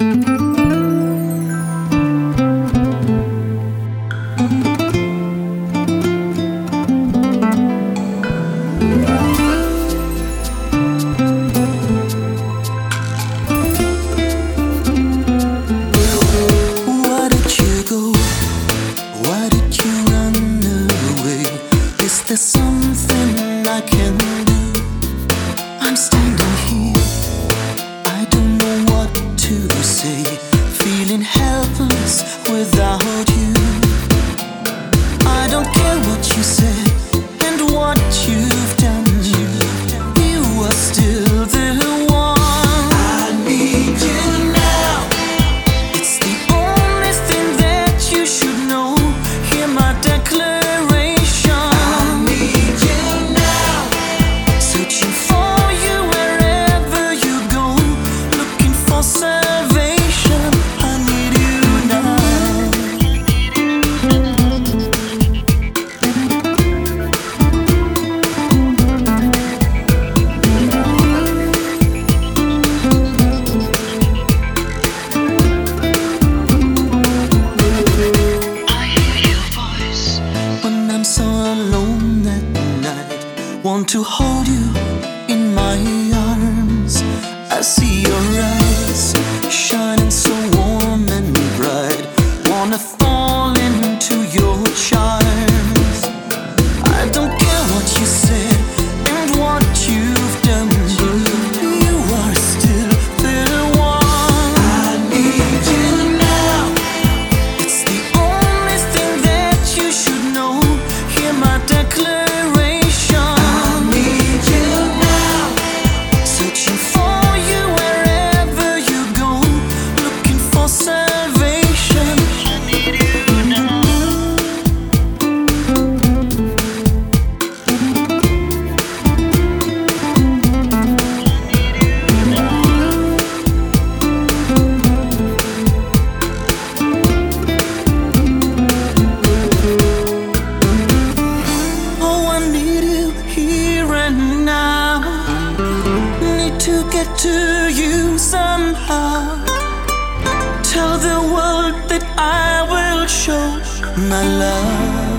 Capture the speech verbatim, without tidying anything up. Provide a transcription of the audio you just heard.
There's something I can do. I'm standing here, I don't know what to say, feeling helpless without you. I don't care what you said and what you've done. You are still the one. I need you now. It's the only thing that you should know. Hear my declaration. Want to hold you in my arms. I see your eyes shining so warm and bright. Wanna fall into your charms. I don't care what you said and what you've done. You are still the one. I need you now. It's the only thing that you should know. Hear my declaration. To get to you somehow. Tell the world that I will show my love.